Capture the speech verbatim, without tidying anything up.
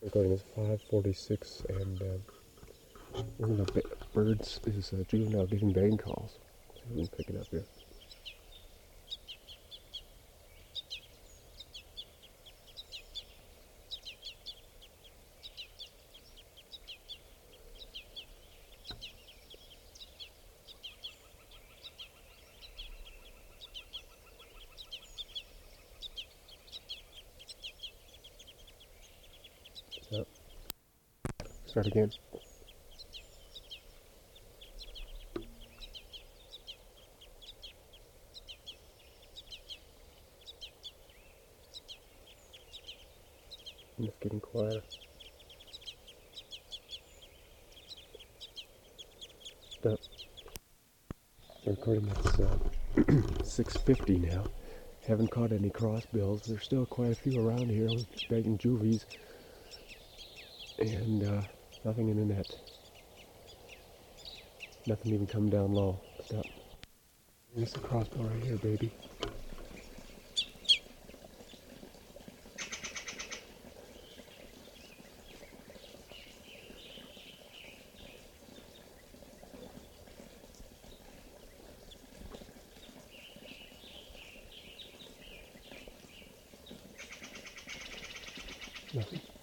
Recording is five forty-six, and uh, one of the birds is uh, juvenile giving bang calls. So we can pick it up here. So, start again. And it's getting quieter. Stop. Recording that's uh, six fifty now. Haven't caught any crossbills. There's still quite a few around here with begging juvies. And uh, nothing in the net. Nothing even coming down low. Stop. Here's the crossbill right here, baby. Nothing.